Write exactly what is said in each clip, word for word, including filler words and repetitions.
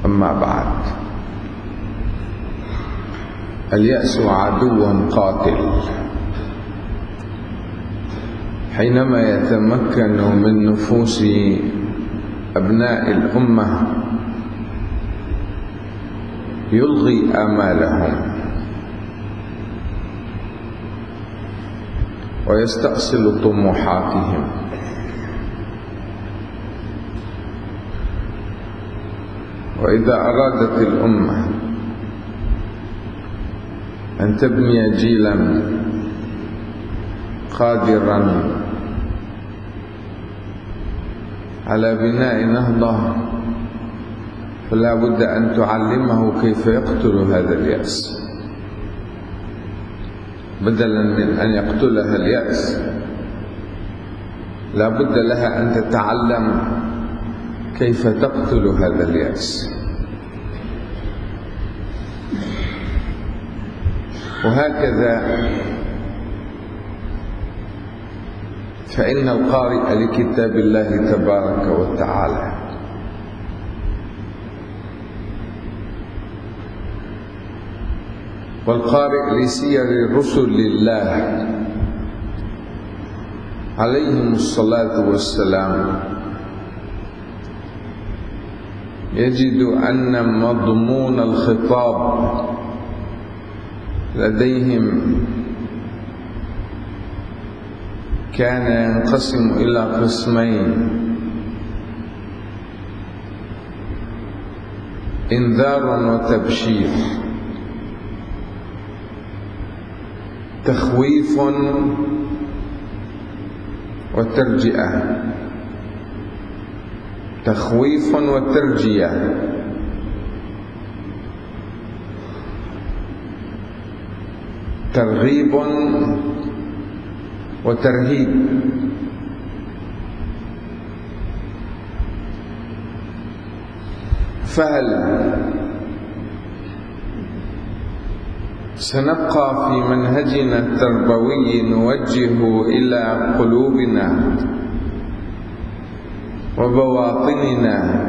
أما بعد، اليأس عدو قاتل. حينما يتمكن من نفوس أبناء الأمة يلغي آمالهم ويستأصل طموحاتهم، وإذا أرادت الأمة أن تبني جيلا قادرا على بناء نهضة فلا بد أن تعلمه كيف يقتل هذا اليأس، بدلا من أن يقتلها اليأس لا بد لها أن تتعلم كيف تقتل هذا اليأس. وهكذا فإن القارئ لكتاب الله تبارك وتعالى والقارئ لسير رسل الله عليهم الصلاة والسلام يجد أن مضمون الخطاب لديهم كان ينقسم إلى قسمين: إنذار وتبشير، تخويف وترجئة، تخويف وترجية. ترغيب وترهيب. فهل سنبقى في منهجنا التربوي نوجه إلى قلوبنا وبواطننا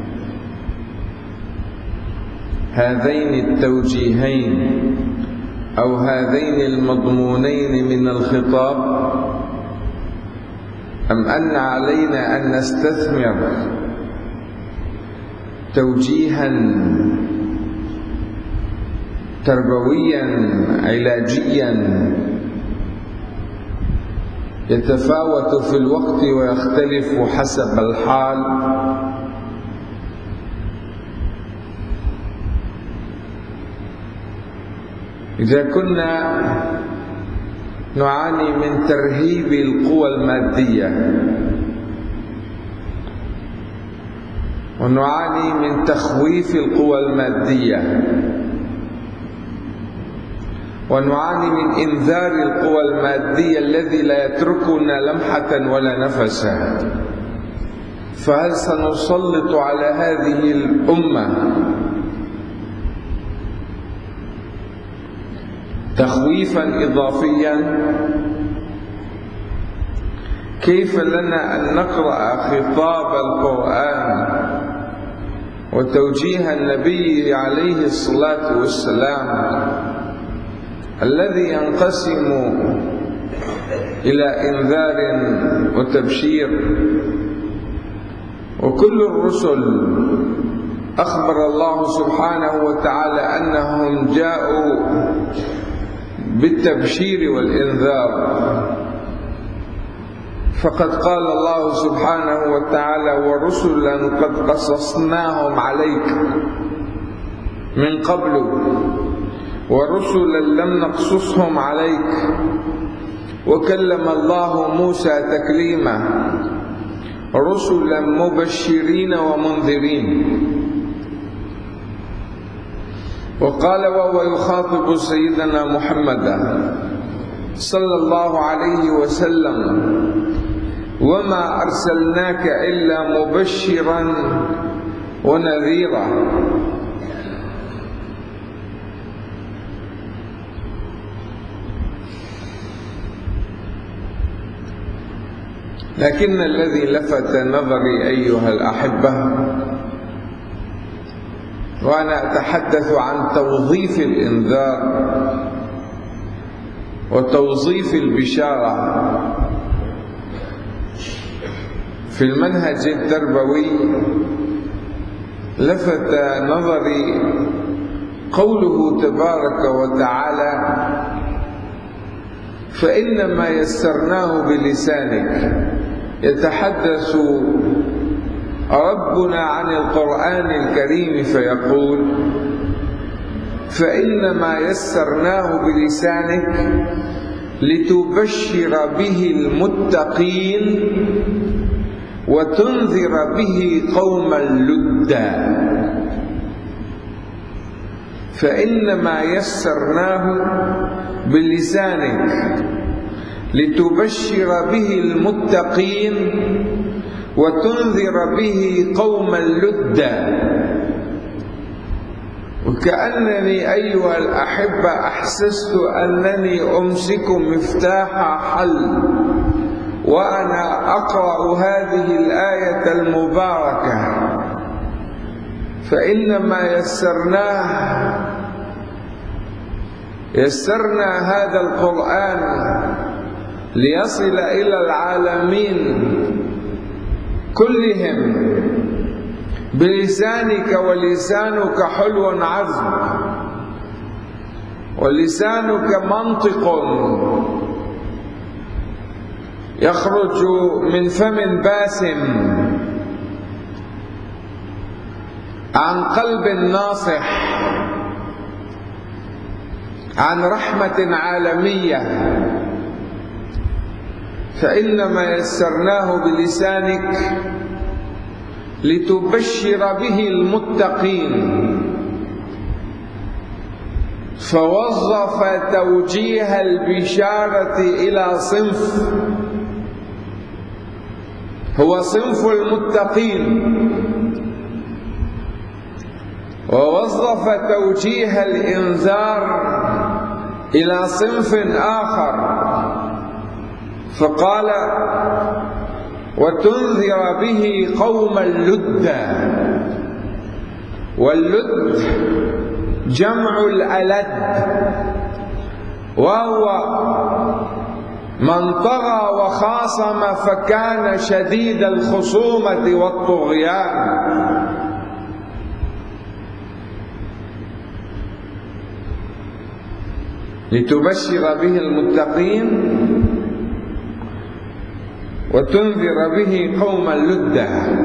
هذين التوجيهين أو هذين المضمونين من الخطاب، أم أن علينا أن نستثمر توجيها تربويا علاجيا يتفاوت في الوقت ويختلف حسب الحال؟ إذا كنا نعاني من ترهيب القوى المادية ونعاني من تخويف القوى المادية ونعاني من إنذار القوى المادية الذي لا يتركنا لمحة ولا نفسا، فهل سنسلط على هذه الأمة تخويفا إضافيا؟ كيف لنا أن نقرأ خطاب القرآن وتوجيه النبي عليه الصلاة والسلام الذي ينقسم إلى إنذار وتبشير؟ وكل الرسل أخبر الله سبحانه وتعالى أنهم جاءوا بالتبشير والإنذار، فقد قال الله سبحانه وتعالى: ورسلا قد قصصناهم عليك من قبل ورسلا لم نقصصهم عليك وكلم الله موسى تكليما رسلا مبشرين ومنذرين. وقال وهو يخاطب سيدنا محمدا صلى الله عليه وسلم: وما أرسلناك إلا مبشرا ونذيرا. لكن الذي لفت نظري أيها الأحبة وأنا أتحدث عن توظيف الإنذار وتوظيف البشارة في المنهج التربوي. لفت نظري قوله تبارك وتعالى: فإنما يسرناه بلسانك. يتحدث ربنا عن القرآن الكريم فيقول: فإنما يسرناه بلسانك لتبشر به المتقين وتنذر به قوما لدا. فإنما يسرناه بلسانك لتبشر به المتقين وتنذر به قوما لدا. وكأنني أيها الأحبة أحسست أنني أمسك مفتاح حل وأنا أقرأ هذه الآية المباركة: فإنما يسرناه يسرنا هذا القرآن ليصل إلى العالمين كلهم بلسانك، ولسانك حلو عذب، ولسانك منطق يخرج من فم باسم عن قلب ناصح عن رحمة عالمية. فإنما يسرناه بلسانك لتبشر به المتقين. فوظف توجيه البشارة إلى صنف هو صنف المتقين، ووظف توجيه الإنذار إلى صنف آخر فقال: وتنذر به قوما لدا. واللد جمع الألد، وهو من طغى وخاصم فكان شديد الخصومة والطغيان. لتبشر به المتقين وتنذر به قوما لدا.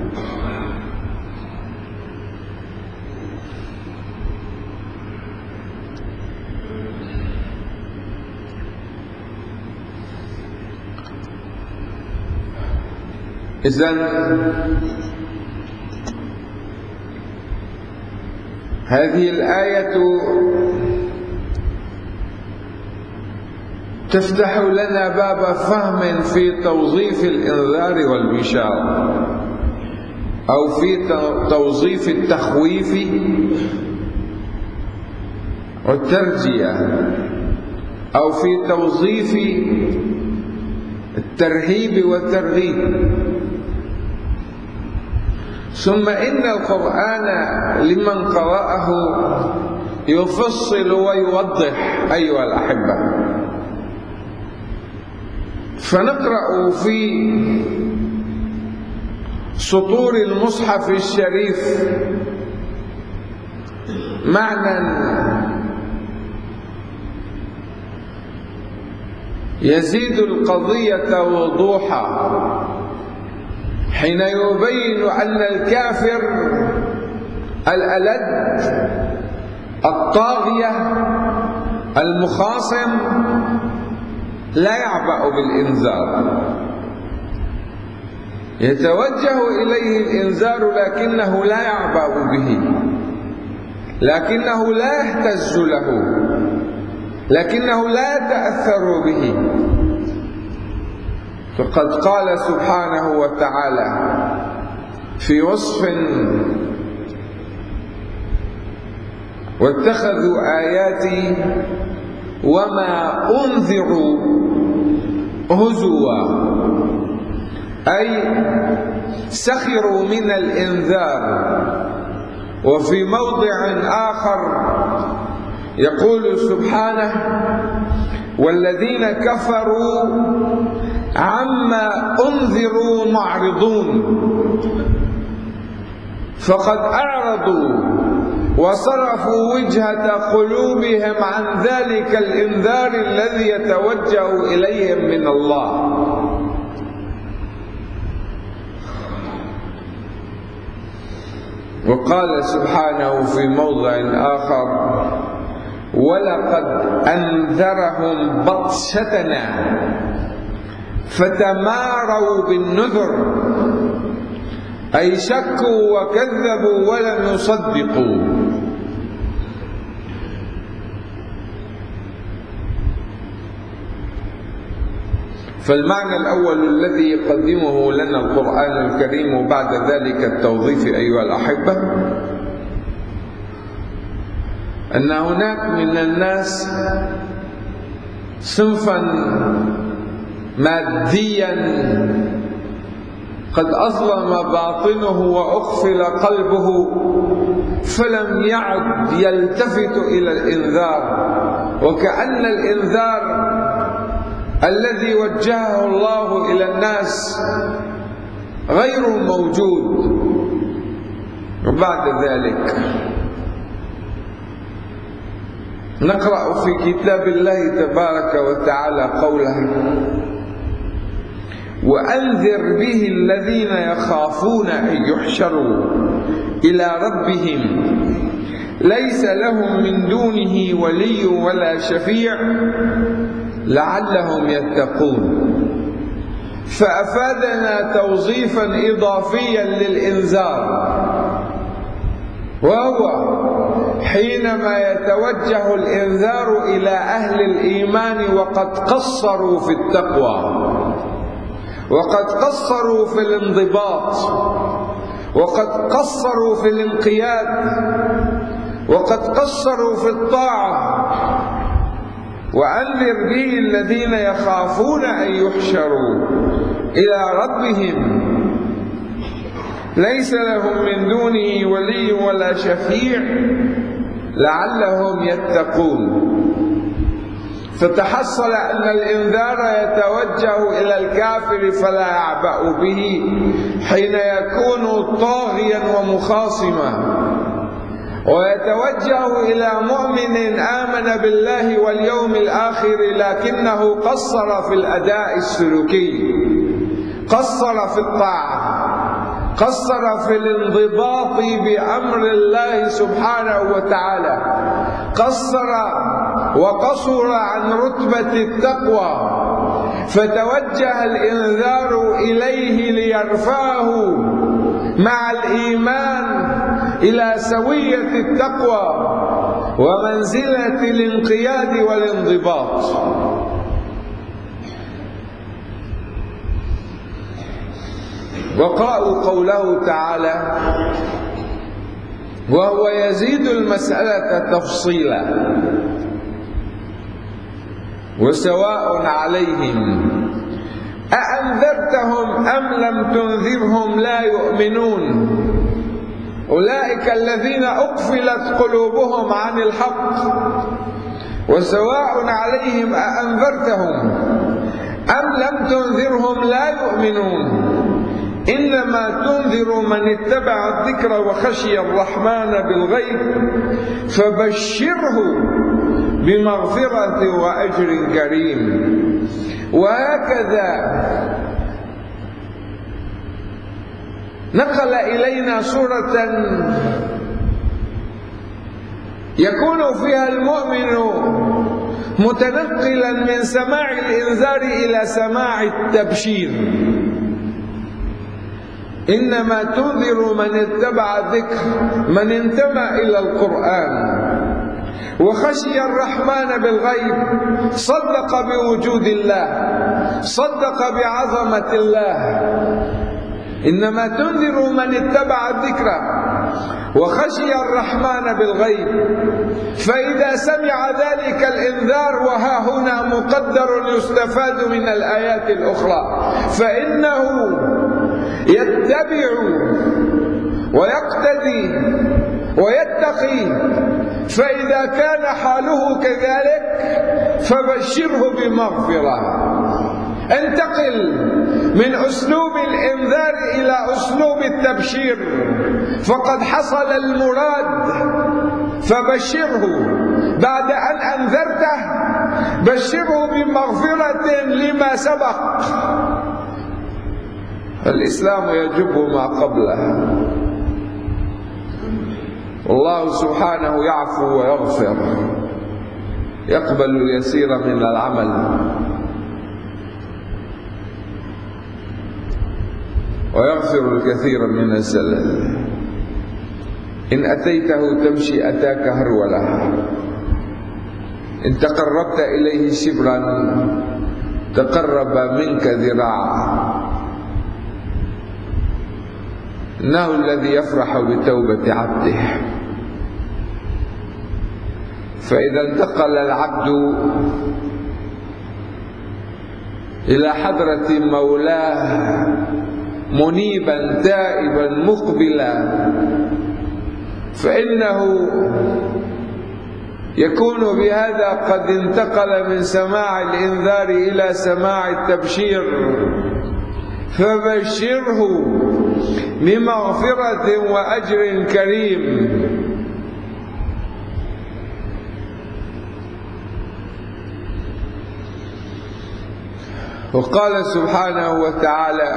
إذن هذه الآية تفتح لنا باب فهم في توظيف الإنذار والبشارة، أو في توظيف التخويف والترجية، أو في توظيف الترهيب والترغيب. ثم إن القرآن لمن قرأه يفصل ويوضح أيها الأحبة. فنقرأ في سطور المصحف الشريف معنى يزيد القضية وضوحا، حين يبين أن الكافر الألد الطاغية المخاصم لا يعبأ بالإنذار، يتوجه إليه الإنذار لكنه لا يعبأ به، لكنه لا يهتز له، لكنه لا يتأثر به. فقد قال سبحانه وتعالى في وصف: واتخذوا آياتي وما أنذروا هزوا، أي سخروا من الإنذار وفي موضع آخر يقول سبحانه: والذين كفروا عما أنذروا معرضون، فقد أعرضوا وصرفوا وجهة قلوبهم عن ذلك الإنذار الذي يتوجه إليهم من الله. وقال سبحانه في موضع آخر: ولقد أنذرهم بطشتنا فتماروا بالنذر، أي شكوا وكذبوا ولم يصدقوا. فالمعنى الأول الذي يقدمه لنا القرآن الكريم وبعد ذلك التوظيف أيها الأحبة، أن هناك من الناس صنفا ماديا قد أظلم باطنه وأغفل قلبه، فلم يعد يلتفت إلى الإنذار، وكأن الإنذار الذي وجهه الله إلى الناس غير موجود. وبعد ذلك نقرأ في كتاب الله تبارك وتعالى قوله: وأنذر به الذين يخافون أن يحشروا إلى ربهم ليس لهم من دونه ولي ولا شفيع لعلهم يتقون. فأفادنا توظيفا إضافيا للإنذار، وهو حينما يتوجه الإنذار إلى أهل الإيمان وقد قصروا في التقوى، وقد قصروا في الانضباط، وقد قصروا في الانقياد، وقد قصروا في الطاعة. وأنذر به الذين يخافون أن يحشروا إلى ربهم ليس لهم من دونه ولي ولا شفيع لعلهم يتقون. فتحصل أن الإنذار يتوجه إلى الكافر فلا يعبأ به حين يكون طاغيا ومخاصما، ويتوجه إلى مؤمن آمن بالله واليوم الآخر لكنه قصر في الأداء السلوكي، قصر في الطاعة، قصر في الانضباط بأمر الله سبحانه وتعالى، قصر وقصر عن رتبة التقوى، فتوجه الإنذار إليه ليرفعه مع الإيمان إلى سوية التقوى ومنزلة الانقياد والانضباط. وقرأوا قوله تعالى: وهو يزيد المسألة تفصيلا وسواء عليهم أأنذرتهم أم لم تنذرهم لا يؤمنون أولئك الذين أقفلت قلوبهم عن الحق وسواء عليهم أأنذرتهم أم لم تنذرهم لا يؤمنون إنما تنذر من اتبع الذكر وخشي الرحمن بالغيب فبشره بمغفرة وأجر كريم. وهكذا نقل إلينا صورة يكون فيها المؤمن متنقلا من سماع الإنذار إلى سماع التبشير. إنما تنذر من اتبع الذكر، من انتمى إلى القرآن وخشي الرحمن بالغيب، صدق بوجود الله، صدق بعظمة الله. إنما تنذر من اتبع الذكر وخشي الرحمن بالغيب. فإذا سمع ذلك الإنذار وها هنا مقدر يستفاد من الآيات الأخرى، فإنه يتبع ويقتدي ويتقي، فإذا كان حاله كذلك فبشره بمغفرة. انتقل من أسلوب الإنذار إلى أسلوب التبشير، فقد حصل المراد، فبشره بعد أن أنذرته، بشره بمغفرة لما سبق. الإسلام يجب ما قبله، والله سبحانه يعفو ويغفر، يقبل اليسير من العمل ويغفر الكثير من الزلل. إن أتيته تمشي أتاك هرولة، إن تقربت إليه شبرا تقرب منك ذراعا. إنه الذي يفرح بتوبة عبده. فإذا انتقل العبد إلى حضرة مولاه منيبا تائبا مقبلا، فإنه يكون بهذا قد انتقل من سماع الإنذار إلى سماع التبشير. فبشره بمغفرة وأجر كريم. وقال سبحانه وتعالى: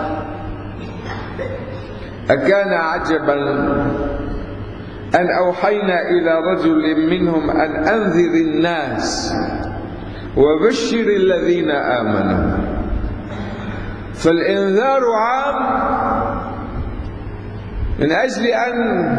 أكان عجبا أن أوحينا إلى رجل منهم أن أنذر الناس وبشر الذين آمنوا. فالإنذار عام من أجل أن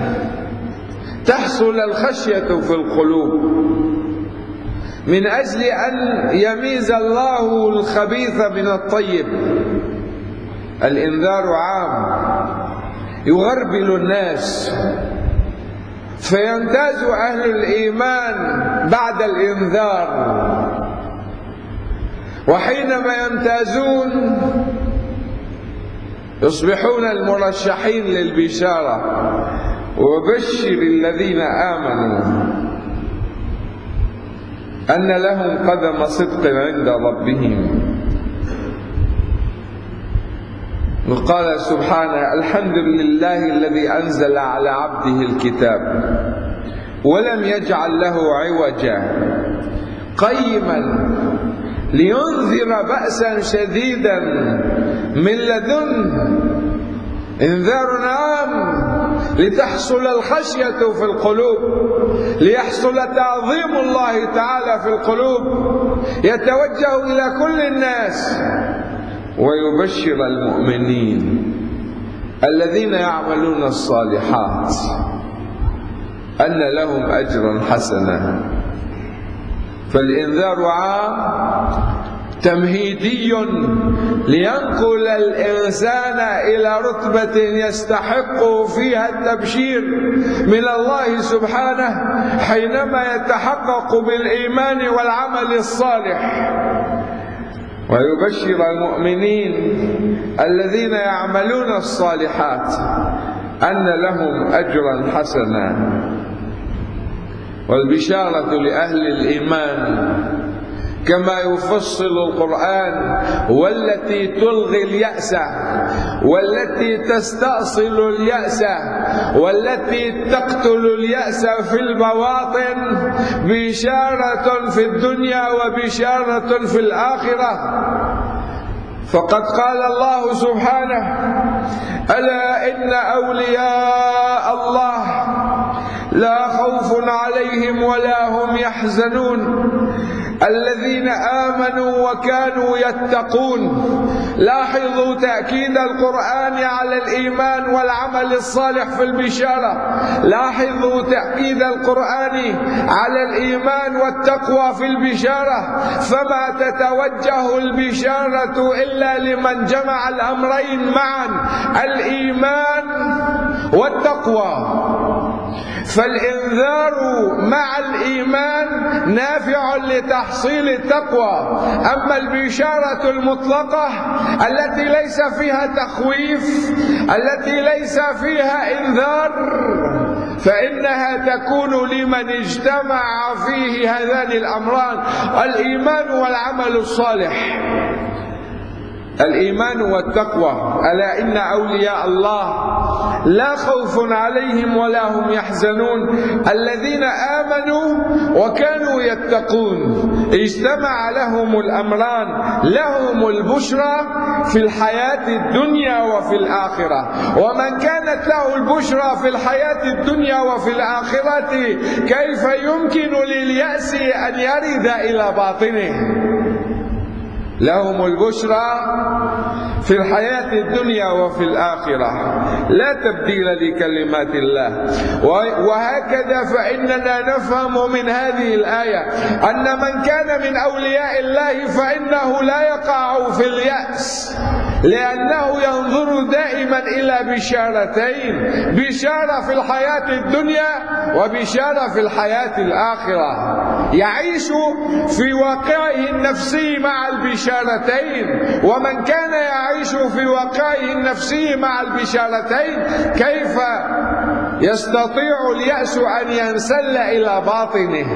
تحصل الخشية في القلوب، من أجل أن يميز الله الخبيث من الطيب. الإنذار عام يغربل الناس، فيمتاز أهل الإيمان بعد الإنذار، وحينما يمتازون يصبحون المرشحين للبشارة. وبشر الذين آمنوا أن لهم قدم صدق عند ربهم. وقال سبحانه: الحمد لله الذي أنزل على عبده الكتاب ولم يجعل له عوجا قيما لينذر بأسا شديدا من لدنه. انذار عام لتحصل الخشية في القلوب، ليحصل تعظيم الله تعالى في القلوب، يتوجه إلى كل الناس. ويبشر المؤمنين الذين يعملون الصالحات أن لهم أجرا حسنا. فالإنذار عام تمهيدي لينقل الإنسان إلى رتبة يستحق فيها التبشير من الله سبحانه حينما يتحقق بالإيمان والعمل الصالح. ويبشر المؤمنين الذين يعملون الصالحات أن لهم أجرا حسنا. والبشارة لأهل الإيمان كما يفصل القرآن: والتي تلغي اليأس، والتي تستأصل اليأس، والتي تقتل اليأس في البواطن، بشارة في الدنيا وبشارة في الآخرة. فقد قال الله سبحانه: ألا إن أولياء الله لا خوف عليهم ولا هم يحزنون الذين آمنوا وكانوا يتقون. لاحظوا تأكيد القرآن على الإيمان والعمل الصالح في البشارة. لاحظوا تأكيد القرآن على الإيمان والتقوى في البشارة. فما تتوجه البشارة إلا لمن جمع الأمرين معا، الإيمان والتقوى. فالإنذار مع الإيمان نافع لتحصيل التقوى. أما البشارة المطلقة التي ليس فيها تخويف، التي ليس فيها إنذار، فإنها تكون لمن اجتمع فيه هذان الأمران: الإيمان والعمل الصالح، الإيمان والتقوى. ألا إن أولياء الله لا خوف عليهم ولا هم يحزنون الذين آمنوا وكانوا يتقون. اجتمع لهم الأمران: لهم البشرى في الحياة الدنيا وفي الآخرة. ومن كانت له البشرى في الحياة الدنيا وفي الآخرة كيف يمكن لليأس أن يرد إلى باطنه؟ لهم البشرى في الحياة الدنيا وفي الآخرة، لا تبديل لكلمات الله. وهكذا فإننا نفهم من هذه الآية أن من كان من أولياء الله فإنه لا يقع في اليأس، لأنه ينظر دائما إلى بشارتين: بشارة في الحياة الدنيا وبشارة في الحياة الآخرة. يعيش في واقعه النفسي مع البشارتين. ومن كان يعيش في واقعه النفسي مع البشارتين كيف يستطيع اليأس أن ينسل إلى باطنه؟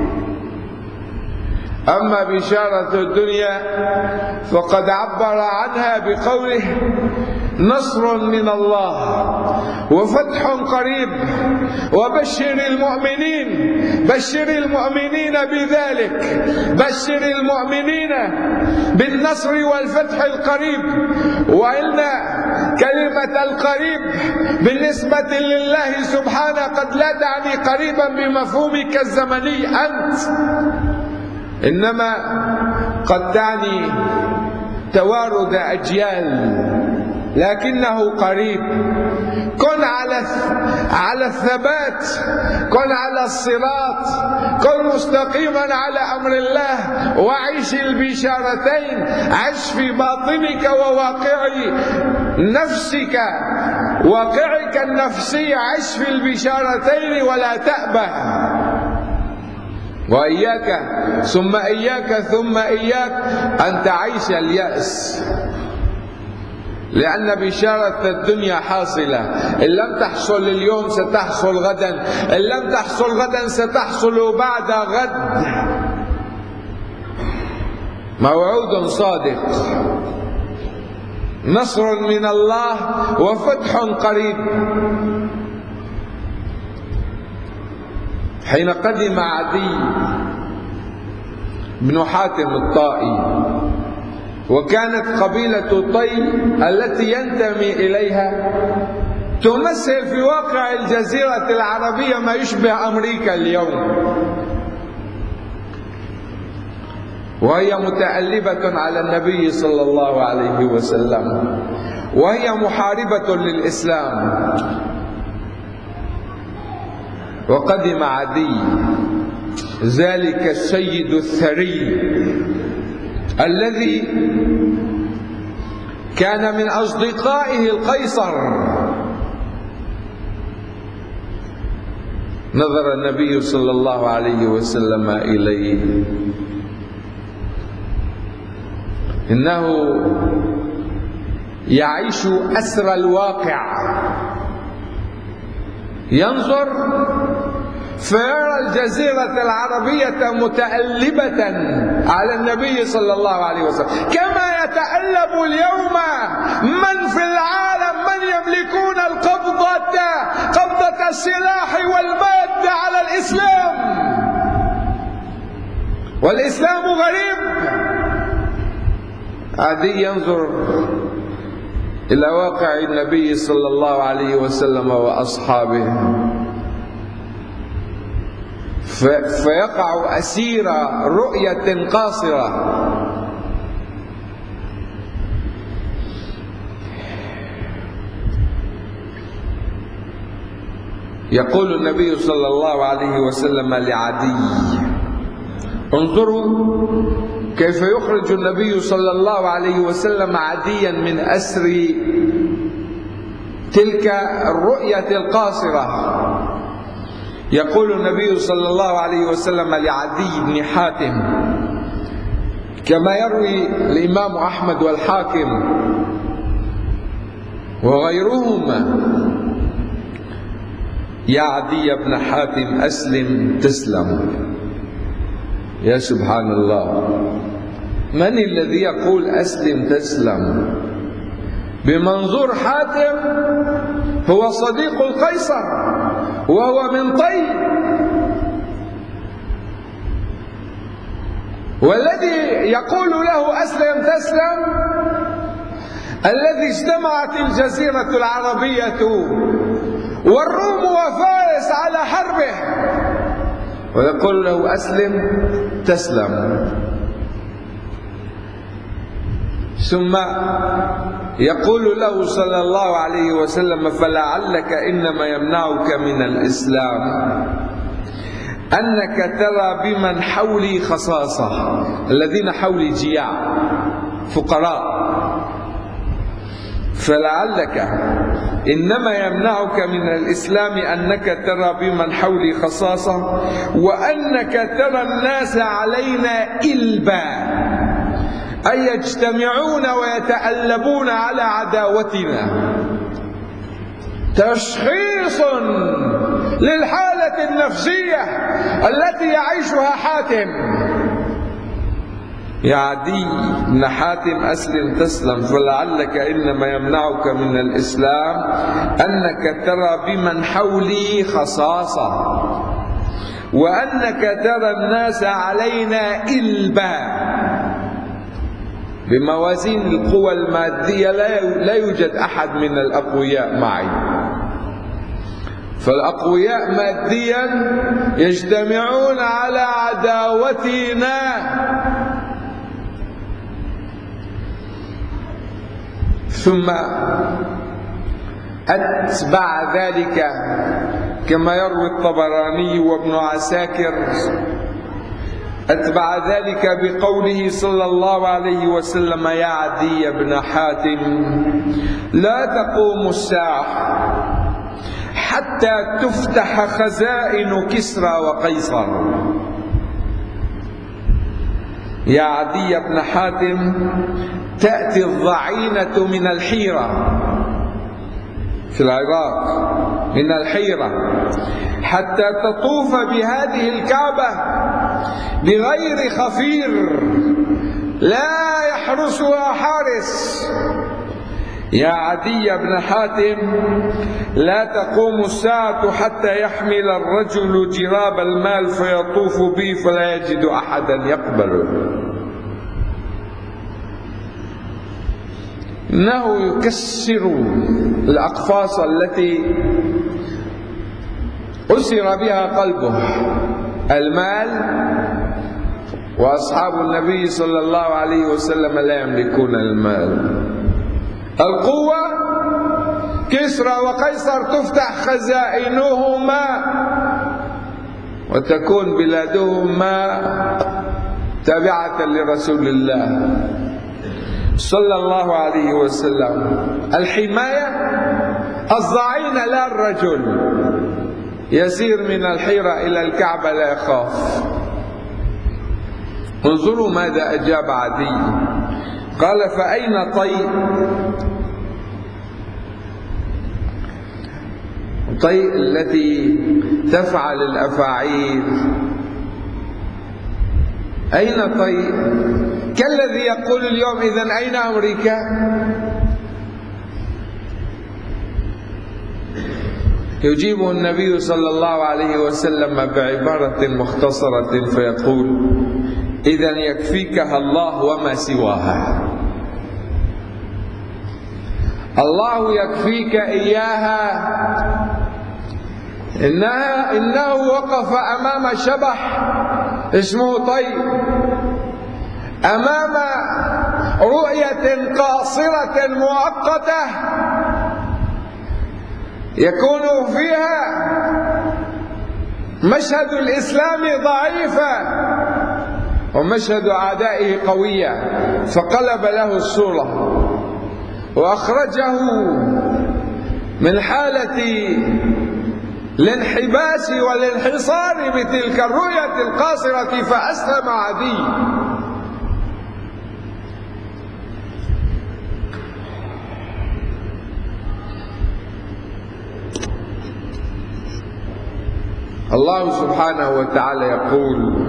أما بشارة الدنيا فقد عبر عنها بقوله: نصر من الله وفتح قريب وبشر المؤمنين. بشر المؤمنين بذلك، بشر المؤمنين بالنصر والفتح القريب. وإن كلمة القريب بالنسبة لله سبحانه قد لا تعني قريبا بمفهومك الزمني أنت، إنما قد تعني توارد أجيال، لكنه قريب. كن على على الثبات، كن على الصراط، كن مستقيما على أمر الله، وعيش البشارتين. عش في باطنك وواقع نفسك، واقعك النفسي، عش في البشارتين ولا تأبه. وإياك ثم إياك ثم إياك أن تعيش اليأس، لأن بشارة الدنيا حاصلة. إن لم تحصل اليوم ستحصل غدا، إن لم تحصل غدا ستحصل بعد غد. موعود صادق، نصر من الله وفتح قريب. حين قدم عدي بن حاتم الطائي، وكانت قبيلة طي التي ينتمي إليها تمثل في واقع الجزيرة العربية ما يشبه أمريكا اليوم، وهي متألبة على النبي صلى الله عليه وسلم، وهي محاربة للإسلام. وقدم عدي ذلك السيد الثري الذي كان من أصدقائه القيصر. نظر النبي صلى الله عليه وسلم إليه، إنه يعيش أسر الواقع، ينظر فيرى الجزيرة العربية متألبة على النبي صلى الله عليه وسلم، كما يتألب اليوم من في العالم، من يملكون القبضة، قبضة السلاح والمادة على الإسلام، والإسلام غريب. عدي ينظر إلى واقع النبي صلى الله عليه وسلم وأصحابه، فيقع أسير رؤية قاصرة. يقول النبي صلى الله عليه وسلم لعدي: انظروا كيف يخرج النبي صلى الله عليه وسلم عديا من أسر تلك الرؤية القاصرة. يقول النبي صلى الله عليه وسلم لعدي بن حاتم كما يروي الإمام أحمد والحاكم وغيرهما: يا عدي بن حاتم أسلم تسلم. يا سبحان الله، من الذي يقول أسلم تسلم؟ بمنظور حاتم هو صديق القيصر وهو من طي، والذي يقول له أسلم تسلم الذي اجتمعت الجزيرة العربية والروم وفارس على حربه ويقول له أسلم تسلم. ثم يقول له صلى الله عليه وسلم: فلعلك إنما يمنعك من الإسلام أنك ترى بمن حولي خصاصة. الذين حولي جياع فقراء، فلعلك إنما يمنعك من الإسلام أنك ترى بمن حولي خصاصة، وأنك ترى الناس علينا إلبا، أي يجتمعون ويتألبون على عداوتنا. تشخيص للحالة النفسية التي يعيشها حاتم. يا عدي بن حاتم أسلم تسلم، فلعلك إنما يمنعك من الإسلام أنك ترى بمن حولي خصاصة، وأنك ترى الناس علينا إلبا. بموازين القوى المادية لا يوجد أحد من الأقوياء معي، فالأقوياء ماديا يجتمعون على عداوتنا. ثم أتبع ذلك كما يروي الطبراني وابن عساكر، أتبع ذلك بقوله صلى الله عليه وسلم: يا عدي بن حاتم لا تقوم الساعة حتى تفتح خزائن كسرى وقيصر. يا عدي بن حاتم تأتي الضعينة من الحيرة في العراق، من الحيرة، حتى تطوف بهذه الكعبة بغير خفير لا يحرسها حارس. يا عدي بن حاتم لا تقوم الساعة حتى يحمل الرجل جراب المال فيطوف به فلا يجد أحدا يقبله. إنه يكسر الأقفاص التي أسر بها قلبه. المال، وأصحاب النبي صلى الله عليه وسلم لا يملكون المال. القوة، كسرى وقيصر تفتح خزائنهما وتكون بلادهما تابعة لرسول الله صلى الله عليه وسلم. الحماية الضعينة لا الرجل يسير من الحيرة إلى الكعبة لا يخاف. انظروا ماذا أجاب عدي، قال: فأين طي؟ طي التي تفعل الأفاعيل. أين طي؟ كالذي يقول اليوم: إذن أين أمريكا؟ يجيبه النبي صلى الله عليه وسلم بعبارة مختصرة فيقول: إذن يكفيكها الله وما سواها. الله يكفيك إياها. إنها إنه وقف أمام شبح اسمه طي، أمام رؤية قاصرة مؤقتة يكون فيها مشهد الإسلام ضعيفا ومشهد أعدائه قوية، فقلب له الصورة وأخرجه من حالة الانحباس والانحصار بتلك الرؤية القاصرة فأسلم عدي. الله سبحانه وتعالى يقول: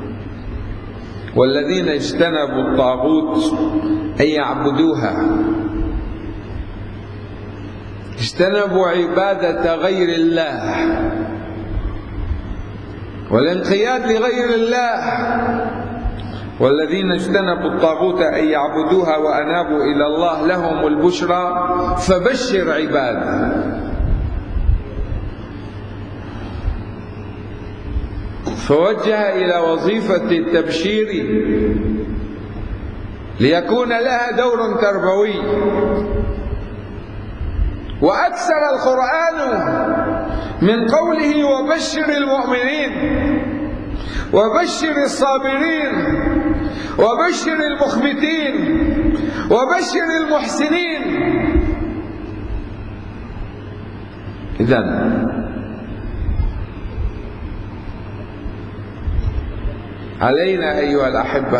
والذين اجتنبوا الطاغوت أن يعبدوها، اجتنبوا عبادة غير الله والانقياد لغير الله. والذين اجتنبوا الطاغوت أن يعبدوها وأنابوا إلى الله لهم البشرى فبشر عباده. فوجه إلى وظيفة التبشير ليكون لها دور تربوي. وأكثر القرآن من قوله: وبشر المؤمنين، وبشر الصابرين، وبشر المخبتين، وبشر المحسنين. إذن علينا أيها الأحبة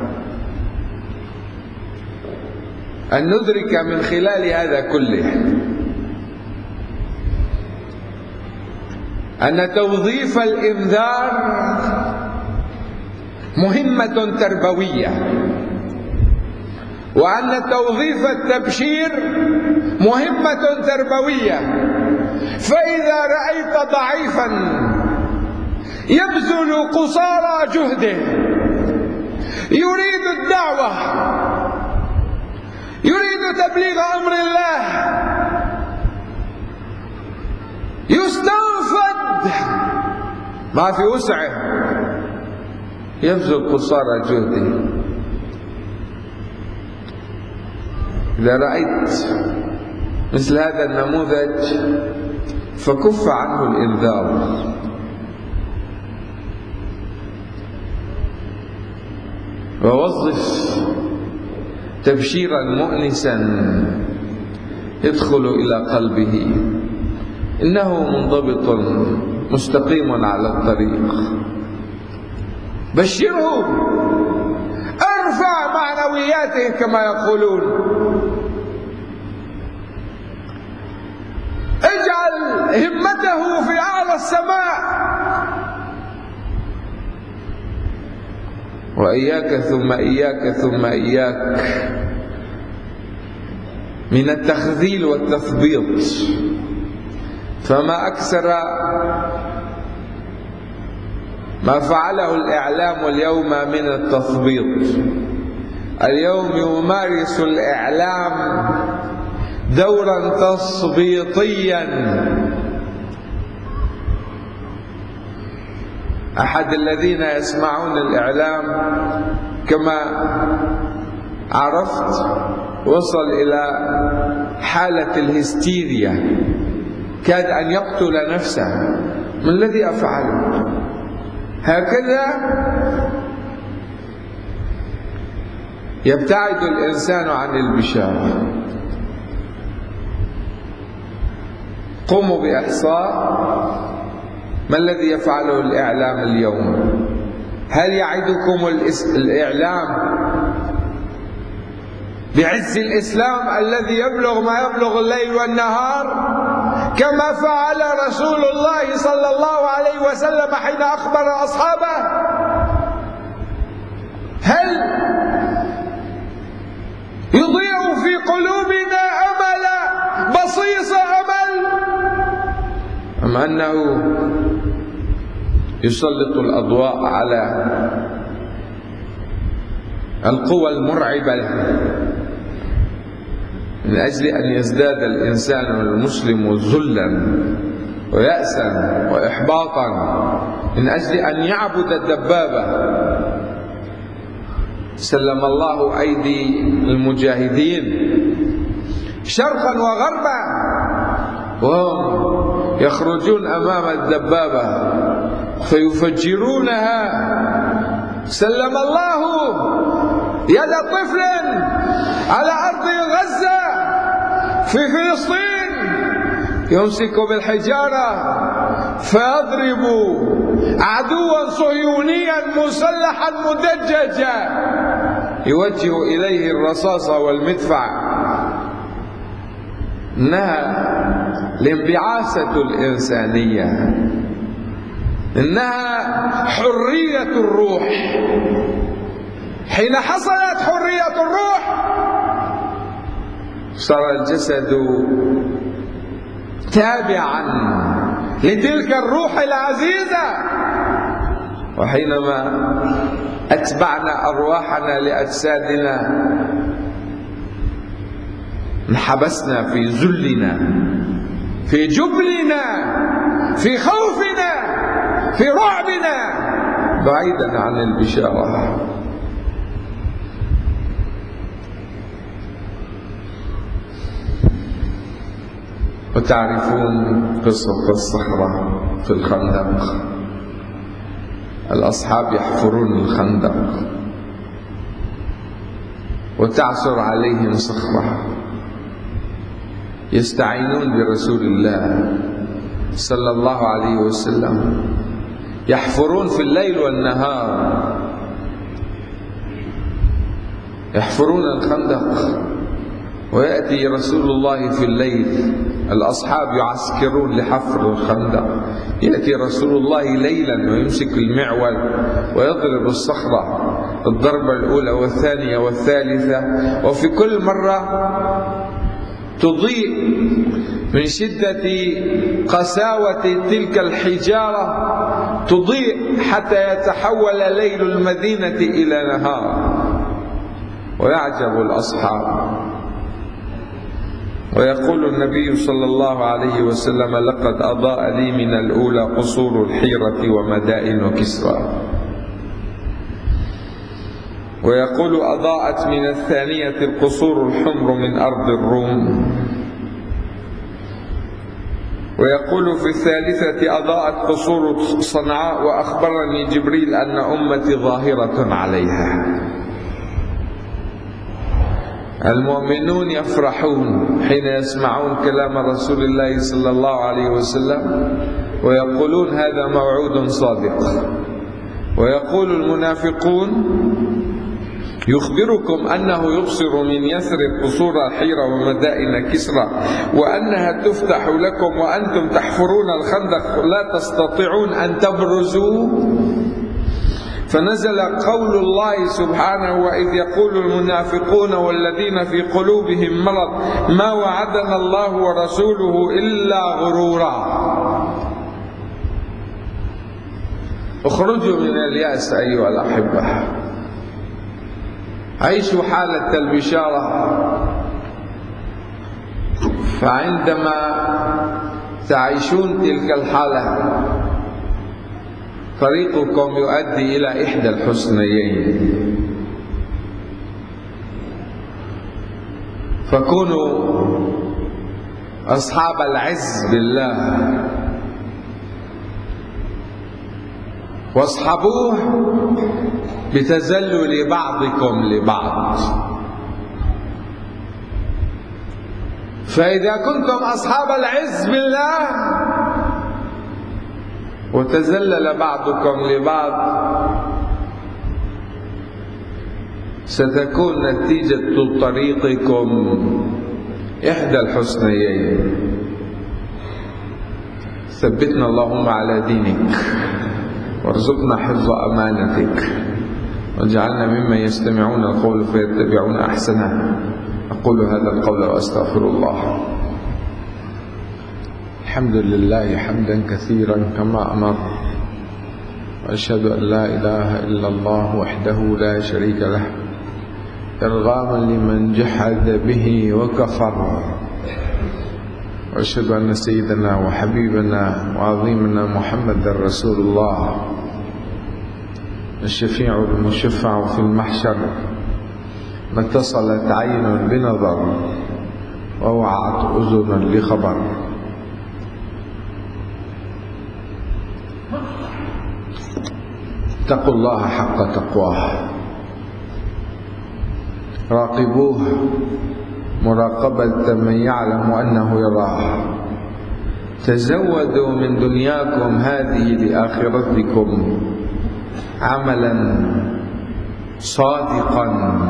أن ندرك من خلال هذا كله أن توظيف الإنذار مهمة تربوية، وأن توظيف التبشير مهمة تربوية. فإذا رأيت ضعيفا يبذل قصارى جهده يريد الدعوة، يريد تبليغ أمر الله، يستنفد ما في وسعه، يبذل قصارى جهده. إذا رأيت مثل هذا النموذج فكف عنه الإنذار، ووظف تبشيرا مؤنسا يدخل إلى قلبه إنه منضبط مستقيم على الطريق. بشره، ارفع معنوياته كما يقولون، اجعل همته في أعلى السماء. وإياك ثم إياك ثم إياك من التخذيل والتثبيط. فما أكثر ما فعله الإعلام اليوم من التثبيط. اليوم يمارس الإعلام دورا تثبيطيا. أحد الذين يسمعون الإعلام كما عرفت وصل إلى حالة الهستيريا، كاد أن يقتل نفسه. ما الذي أفعله؟ هكذا يبتعد الإنسان عن البشارة. قوموا بإحصاء ما الذي يفعله الإعلام اليوم. هل يعدكم الإعلام بعز الإسلام الذي يبلغ ما يبلغ الليل والنهار كما فعل رسول الله صلى الله عليه وسلم حين أخبر أصحابه؟ هل يضيع في قلوبنا أمل بصيص أمل، أم أنه يسلط الأضواء على القوى المرعبة من أجل أن يزداد الإنسان المسلم ذلا ويأسا وإحباطا من أجل أن يعبد الدبابة؟ سلم الله أيدي المجاهدين شرقا وغربا وهم يخرجون أمام الدبابة فيفجرونها. سلم الله يد طفل على أرض غزة في فلسطين يمسك بالحجارة فيضرب عدوا صهيونيا مسلحا مدججا يوجه إليه الرصاص والمدفع. إنها الانبعاثة الإنسانية إنها حرية الروح. حين حصلت حرية الروح صار الجسد تابعا لتلك الروح العزيزة. وحينما أتبعنا أرواحنا لأجسادنا انحبسنا في ذلنا، في جبننا، في خوفنا، في رعبنا، بعيدا عن البشارة. وتعرفون قصة الصخرة في الخندق. الأصحاب يحفرون الخندق وتعثر عليهم صخرة، يستعينون برسول الله صلى الله عليه وسلم، يحفرون في الليل والنهار، يحفرون الخندق، ويأتي رسول الله في الليل. الأصحاب يعسكرون لحفر الخندق، يأتي رسول الله ليلا ويمسك المعول ويضرب الصخرة الضربة الأولى والثانية والثالثة، وفي كل مرة تضيء من شدة قساوة تلك الحجارة، تضيء حتى يتحول ليل المدينة إلى نهار. ويعجب الأصحاب، ويقول النبي صلى الله عليه وسلم: لقد أضاء لي من الأولى قصور الحيرة ومدائن كسرى. ويقول: أضاءت من الثانية القصور الحمر من أرض الروم. ويقول في الثالثة: أضاءت قصور صنعاء، وأخبرني جبريل أن أمتي ظاهرة عليها. المؤمنون يفرحون حين يسمعون كلام رسول الله صلى الله عليه وسلم ويقولون هذا موعود صادق. ويقول المنافقون: يخبركم أنه يبصر من يثرب قصور الحيرة ومدائن كسرى، وأنها تفتح لكم وأنتم تحفرون الخندق لا تستطيعون أن تبرزوا. فنزل قول الله سبحانه: وإذ يقول المنافقون والذين في قلوبهم مرض ما وعدنا الله ورسوله إلا غرورا. اخرجوا من اليأس أيها الأحبة، عيشوا حالة البشارة. فعندما تعيشون تلك الحالة طريقكم يؤدي إلى إحدى الحسنيين. فكونوا أصحاب العز بالله واصحبوه بتذلل بعضكم لبعض. فإذا كنتم أصحاب العز بالله وتذلل بعضكم لبعض ستكون نتيجة طريقكم إحدى الحسنيين. ثبتنا اللهم على دينك، وارزقنا حفظ أمانتك، واجعلنا ممن يستمعون القول فيتبعون أحسنه. أقول هذا القول وأستغفر الله. الحمد لله حمدا كثيرا كما أمر، وأشهد أن لا إله إلا الله وحده لا شريك له، إرغاما لمن جحد به وكفر. وأشهد أن سيدنا وحبيبنا وعظيمنا محمد رسول الله، الشفيع المشفع في المحشر، ما اتصلت عين بنظر ووعت أذن لخبر. اتقوا الله حق تقواه، راقبوه مراقبة من يعلم أنه يراه. تزودوا من دنياكم هذه لآخرتكم عملا صادقا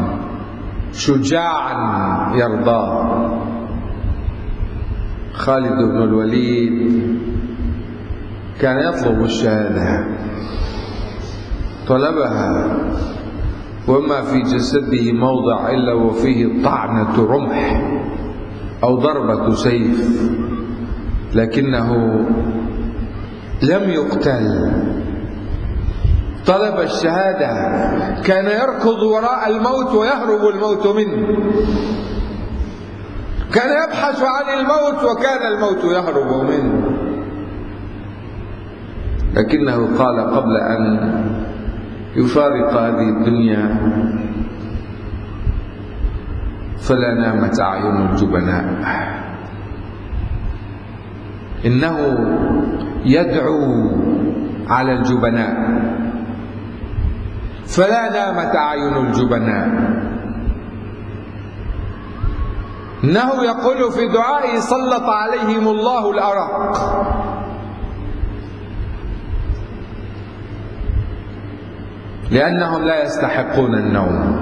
شجاعا يرضاه. خالد بن الوليد كان يطلب الشهادة، طلبها وما في جسده موضع إلا وفيه طعنة رمح أو ضربة سيف، لكنه لم يقتل. طلب الشهادة، كان يركض وراء الموت ويهرب الموت منه، كان يبحث عن الموت وكان الموت يهرب منه، لكنه قال قبل أن يفارق هذه الدنيا: فلا نامت أعين الجبناء. إنه يدعو على الجبناء، فلا نامت أعين الجبناء. إنه يقول في دعائه: سلط عليهم الله الأرق. لأنهم لا يستحقون النوم.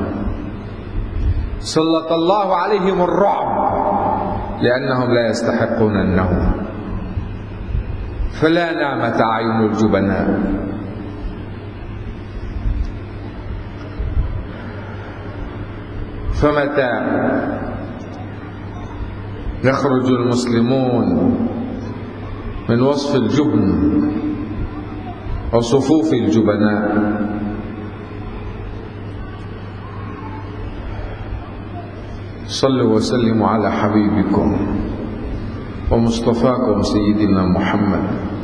سلط الله عليهم الرعب لأنهم لا يستحقون النوم. فلا نامت أعين الجبناء. فمتى يخرج المسلمون من وصف الجبن وصفوف الجبناء؟ صلوا وسلموا على حبيبكم ومصطفاكم سيدنا محمد.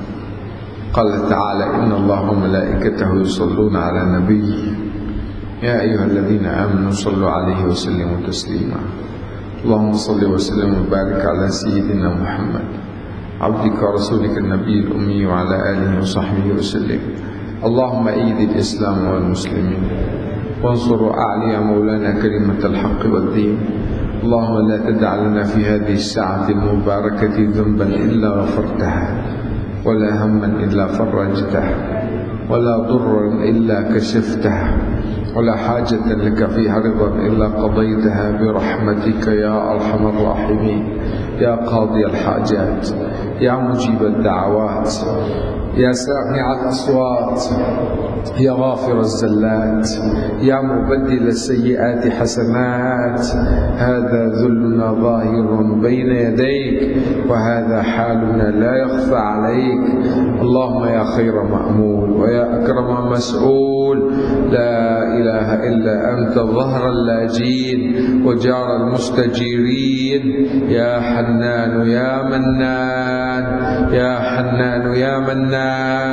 قال تعالى: إن الله وملائكته يصلون على النبي يا أيها الذين آمنوا صلوا عليه وسلموا تسليما. اللهم صل وسلم وبارك على سيدنا محمد عبدك ورسولك النبي الأمي وعلى آله وصحبه وسلم. اللهم أيد الإسلام والمسلمين وانصر أعلي مولانا كلمة الحق والدين. اللهم لا تدع لنا في هذه الساعة المباركة ذنبا إلا غفرتها، ولا هما إلا فرجته، ولا ضرا إلا كشفته، ولا حاجة لك فيها رضا إلا قضيتها برحمتك يا أرحم الراحمين، يا قاضي الحاجات، يا مجيب الدعوات، يا سامع الأصوات، يا غافر الزلات، يا مبدل السيئات حسنات. هذا ذلنا ظاهر بين يديك، وهذا حالنا لا يخفى عليك. اللهم يا خير مأمول ويا أكرم مسؤول، لا إله إلا أنت ظهر اللاجين وجار المستجيرين. يا حنان يا منان، يا حنان يا منان،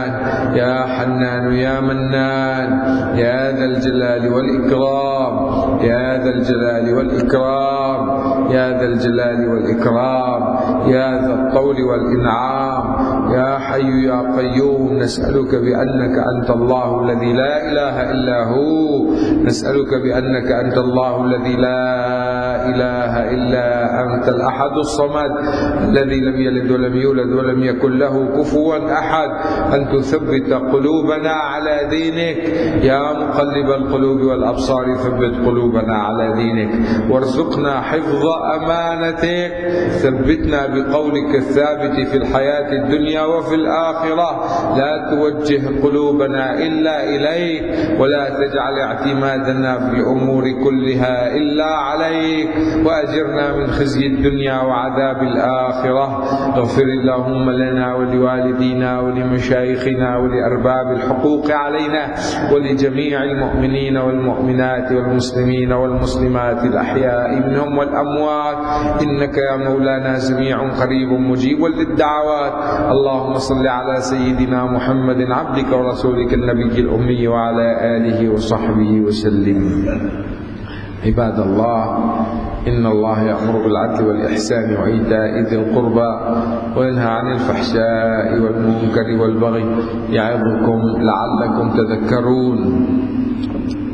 يا حنان يا منان، يا ذا الجلال والإكرام، يا ذا الجلال والإكرام، يا ذا الجلال والإكرام، يا ذا الطول والإنعام. يا حي يا قيوم، نسألك بأنك أنت الله الذي لا إله إلا هو، نسألك بأنك أنت الله الذي لا إله إلا أنت الأحد الصمد الذي لم يلد ولم يولد ولم يكن له كفوا أحد، أن تثبت قلوبنا على دينك. يا مقلب القلوب والأبصار ثبت قلوبنا على دينك، وارزقنا حفظ أمانتك. ثبتنا بقولك الثابت في الحياة الدنيا وفي الآخرة. لا توجه قلوبنا إلا إليك، ولا تجعل اعتمادنا في الأمور كلها إلا عليك، وأجرنا من خزي الدنيا وعذاب الآخرة. اغفر اللهم لنا ولوالدينا ولمشايخنا ولأرباب الحقوق علينا ولجميع المؤمنين والمؤمنات والمسلمين والمسلمات الأحياء منهم والأموات، إنك يا مولانا سميع قريب مجيب للدعوات. اللهم صل على سيدنا محمد عبدك ورسولك النبي الأمي وعلى آله وصحبه وسلم. عباد الله، إن الله يأمر بالعدل والإحسان وإيتاء ذي القربى وينهى عن الفحشاء والمنكر والبغي يعظكم لعلكم تذكرون.